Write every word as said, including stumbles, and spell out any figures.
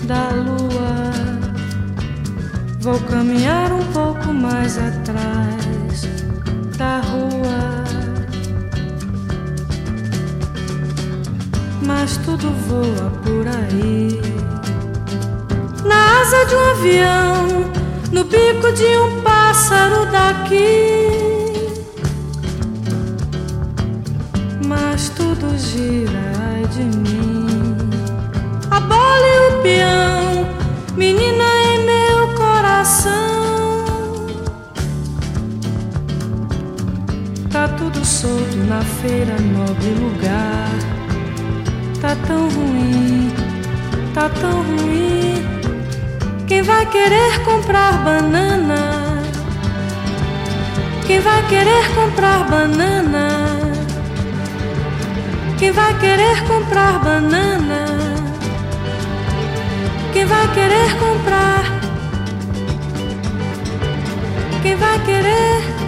da lua. Vou caminhar um pouco mais atrás da rua, mas tudo voa por aí. Na asa de um avião, no bico de um pássaro daqui, mas tudo gira ai de mim. A bola e o peão, menina em meu coração, tá tudo solto na feira, nobre lugar. Tá tão ruim, tá tão ruim. Quem vai querer comprar banana? Quem vai querer comprar banana? Quem vai querer comprar banana? Quem vai querer comprar? Quem vai querer?